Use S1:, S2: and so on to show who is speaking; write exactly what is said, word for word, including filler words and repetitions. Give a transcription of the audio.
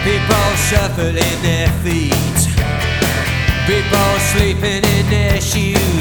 S1: People shuffling their feet, people sleeping in their shoes.